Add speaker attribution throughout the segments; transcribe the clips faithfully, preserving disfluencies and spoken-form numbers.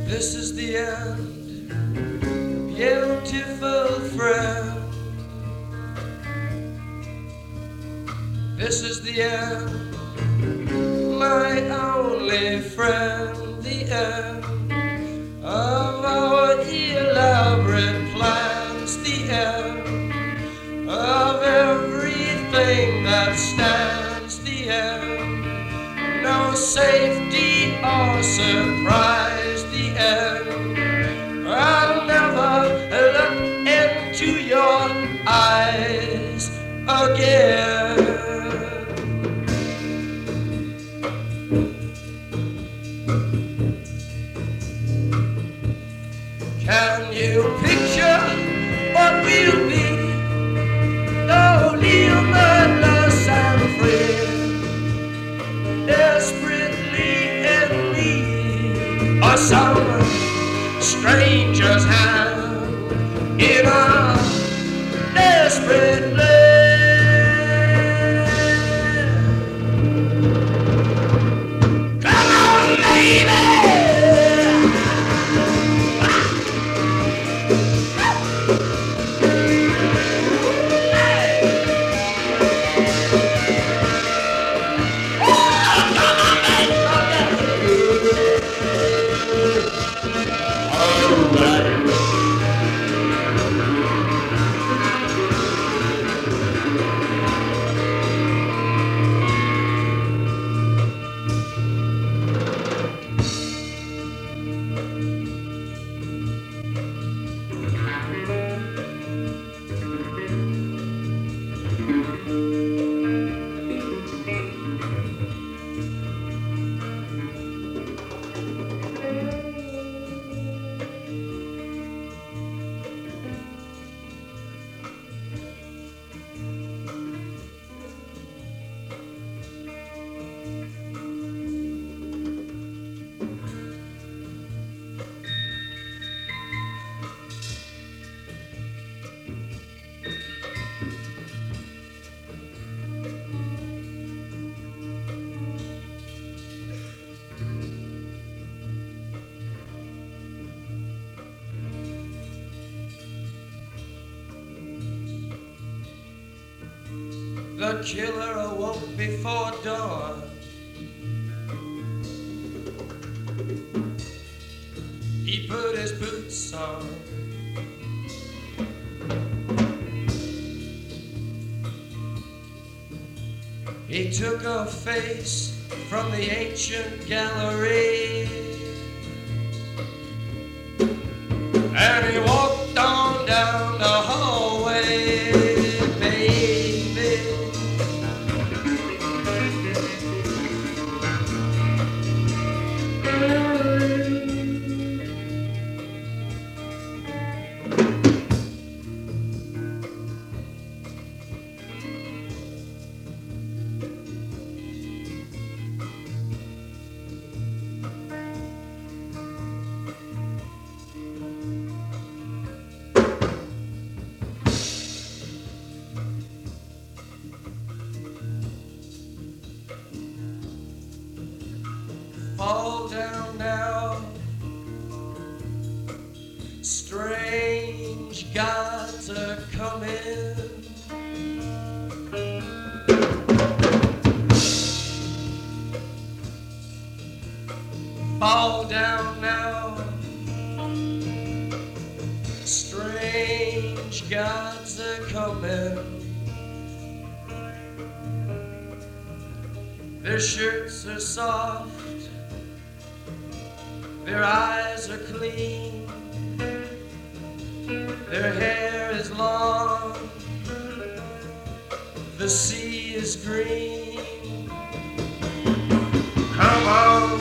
Speaker 1: This is the end, beautiful friend. This is the end, my only friend. The end of our elaborate plans. The end of everything that stands. The end, no safety or surprise. The end, I'll never look into your eyes again. Can you picture what we'll be? Oh, humorless and free, desperately in need of some stranger's hand in a desperate land. Come on, baby! The killer awoke before dawn. He put his boots on. He took a face from the ancient gallery, and he walked on down the hallway, baby. Fall down now, strange gods are coming. Fall down now, strange gods are coming. Their shirts are soft, their eyes are clean, their hair is long, the sea is green. Come on.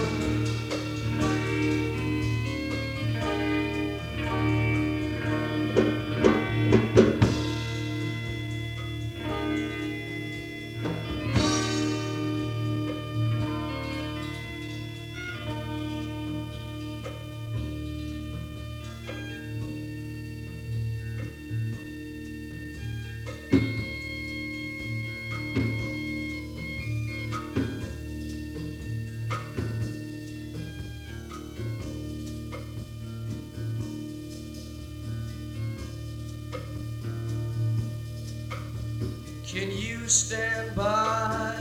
Speaker 1: Can you stand by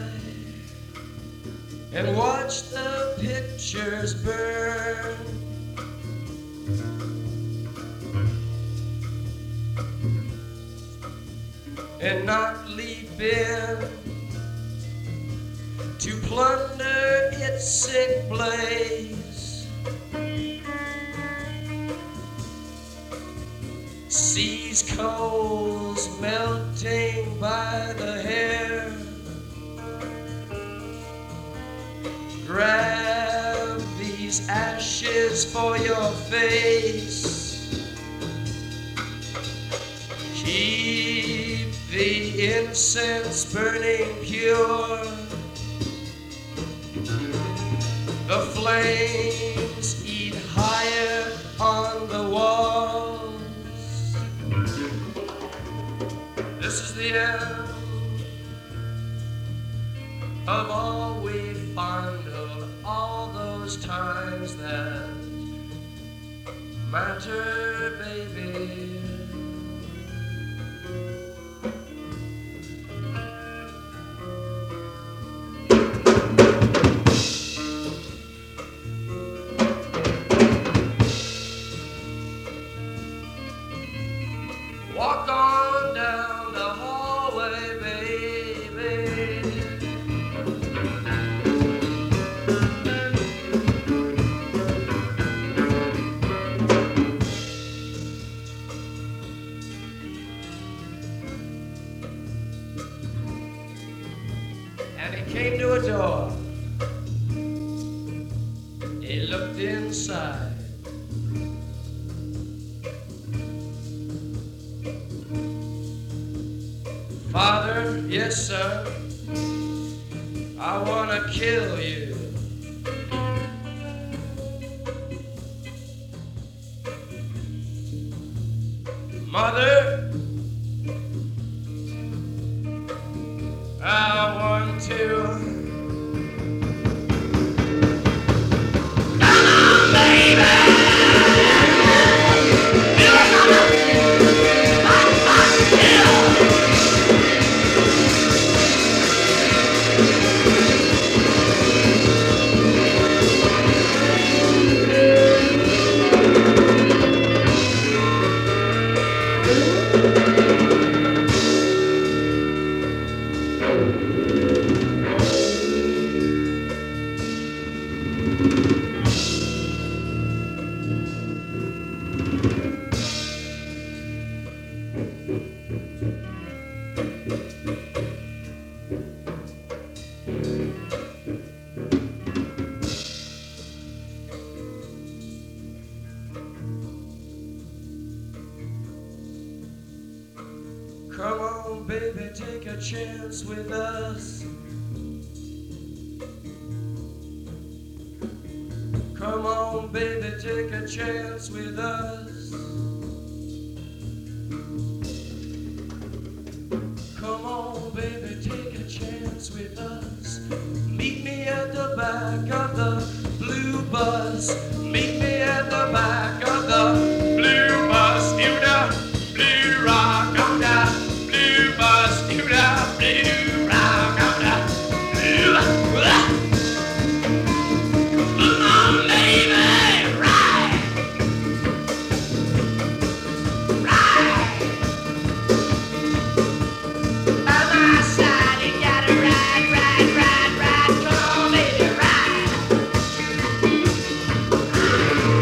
Speaker 1: and watch the pictures burn? And not leap in to plunder its sick blaze? Seas coals melting by the hair, grab these ashes for your face. Keep the incense burning pure. The flames eat higher on the walls. This is the end of all we fondled, all those times that matter, baby. Walk on down the hallway, baby. And he came to a door. He looked inside. Father, yes sir, I wanna kill you. Mother, I want to. Come on, baby, take a chance with us. Come on, baby, take a chance with us. Come on, baby, take a chance with us. Meet me at the back of the blue bus. Meet me at the back of the blue bus. You know, blue rock on the blue bus. You know, blue rock on the blue bus. Come on, baby, ride, ride. On my side, you gotta ride, ride, ride, ride. Come on, baby, ride.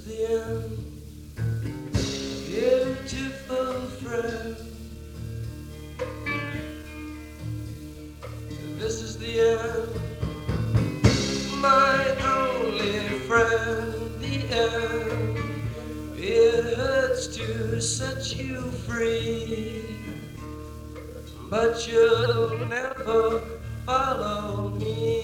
Speaker 1: the end. Beautiful friend, this is the end. My only friend, the end. It hurts to set you free, but you'll never follow me.